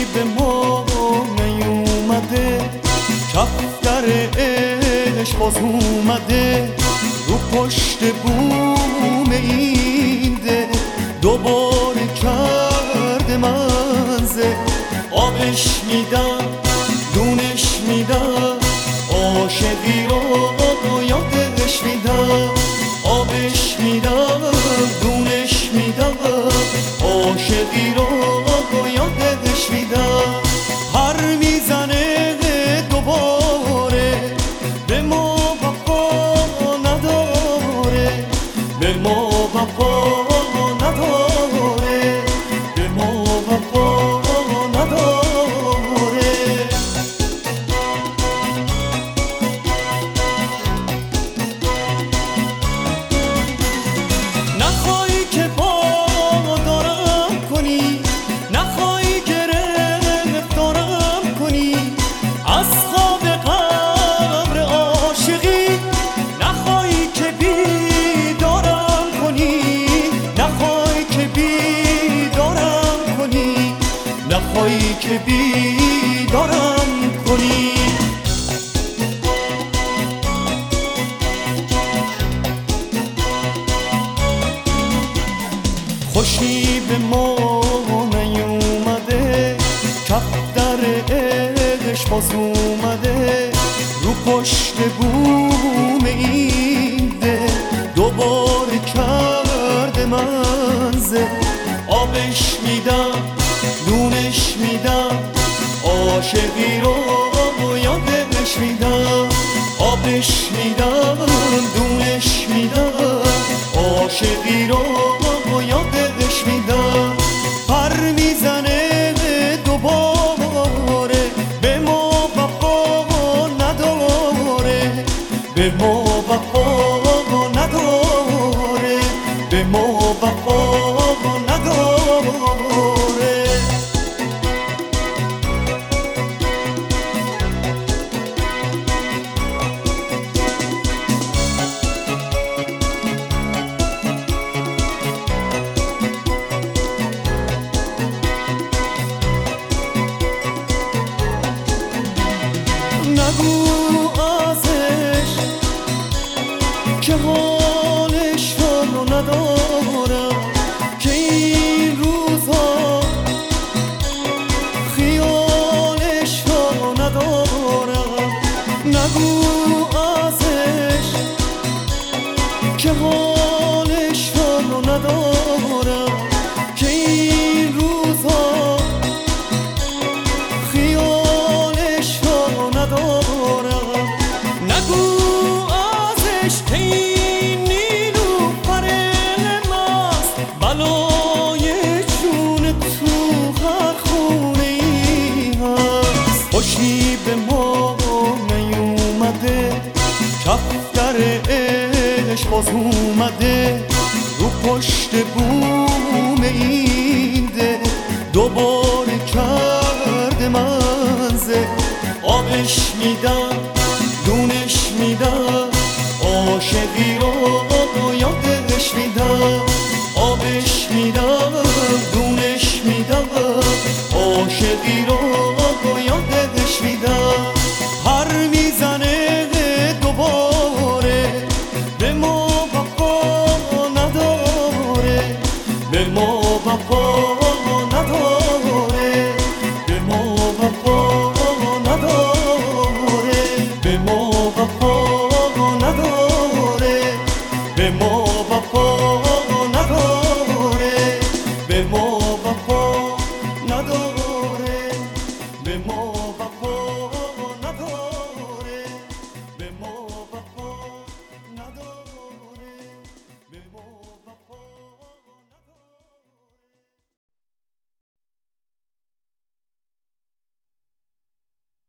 به ما نیومده، کفتر عشق باز اومده رو پشت بوم این ده، دوباره کرده منزه. آبش میدم دونش میدم، عاشقی رو یادش میدم. آبش میدم دونش میدم، عاشقی رو یادش میدم. هر میزنه دوباره به ما وفا نداره، به ما وفا نداره، به ما وفا نداره. نخوای که پادارم کنی، نخوای گرفتارم کنی از خواب قبر عاشقی، نخوای که بیدارم کنی، نخوای که بیدارم کنی، نخوای که بیدارم کنی. خوشی به ما نیومده، کفتر عشق باز اومده رو پشت بوم این ده، دوباره کرده منزه. آبش میدم دونش میدم، عاشقی رو یادش میدم. آبش میدم دونش میدم، عاشقی رو یادش میدم. پر میزنه دوباره به ما وفا نداره، به ما وفا نداره، به ما وفا نداره. نگو ازش که حالش رو ندارم، که این روزا خیالش رو ندارم. نگو ازش که حالش رو ندارم، که این روزا خیالش رو ندارم. نگو ازش که این نیلوفر مست بلای جون تو هر خونه ای هست. خوشی به ما نیومده، کفتر عشق باز اومده رو پشت بوم این ده، دوباره کرده منزه. آبش میدم دونش میدم، عاشقی رو یادش میدم. آبش میدم